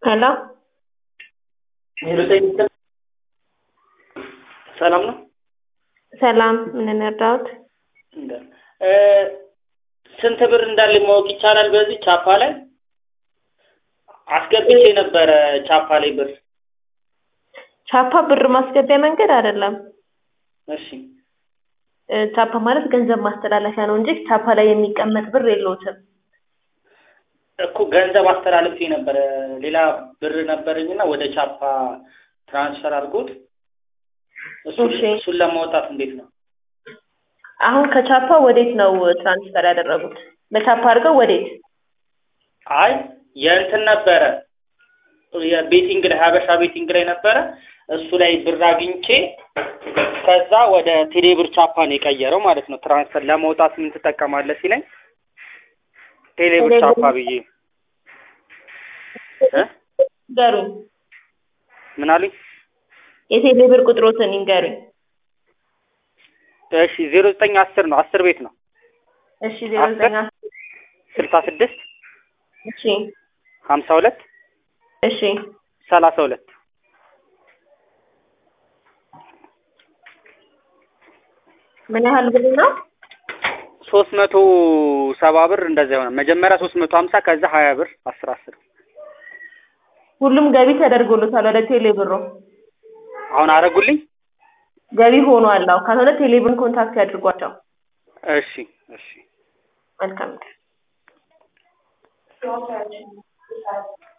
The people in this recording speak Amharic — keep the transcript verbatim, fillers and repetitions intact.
ሄሎ ሰላም ነው። ሰላም ምን እንርዳዎት? እ ስንት ብር እንዳለ ማወቅ ይቻላል? በዚህ ቻፓ ላይ አስገብቼ ነበረ። ቻፓ ላይ ብር ቻፓ ብር ማስገቢያ መንገድ አይደለም። እሺ እ ቻፓ ማለት ገንዘብ ማስተላለፊያ ነው እንጂ ቻፓ ላይ የሚቀመጥ ብር የለውም። እኮ ገንዘብ አስተላልፌ ነበረ። ሌላ ብር ነበርኝና ወደ ቻፓ ትራንስፈር አድርጎት እሱን እሱን ለማውጣት እንዴት ነው? አሁን ከቻፓ ወዴት ነው ትራንስፈር ያደረጉት? በቻፓ አድርገው ወዴት? አይ የእንትን ነበረ የቤቲንግ ላይ ሀበሻ ቤቲንግ ላይ ነበረ። እሱ ላይ ብር አግኝቼ ከዛ ወደ ቴሌብር ቻፓ ነው የቀየረው ማለት ነው። ትራንስፈር ለማውጣት ምን ትጠቀማለህ ሲለኝ ቴሌብር ቻፓ ብዬ እ ገሩኝ ምን አሉኝ? የቴሌብር ቁጥሮትን ይንገሩኝ። እሺ ዜሮ ዘጠኝ አስር ነው አስር ቤት ነው። እሺ ዜሮ ዘጠኝ ስልሳ ስድስት እሺ ሀምሳ ሁለት እሺ ሰላሳ ሁለት ምን ያህል ብር ነው? ሶስት መቶ ሰባ ብር እንደዛ ይሆናል። መጀመሪያ ሶስት መቶ ሀምሳ ከዛ ሀያ ብር አስር አስር ሁሉም ገቢ ተደርጎልታል ወደ ቴሌብር። አሁን አረጉልኝ ገቢ ሆኗል። አው ካልሆነ ቴሌብርን ኮንታክት ያድርጓቸው። እሺ እሺ መልካም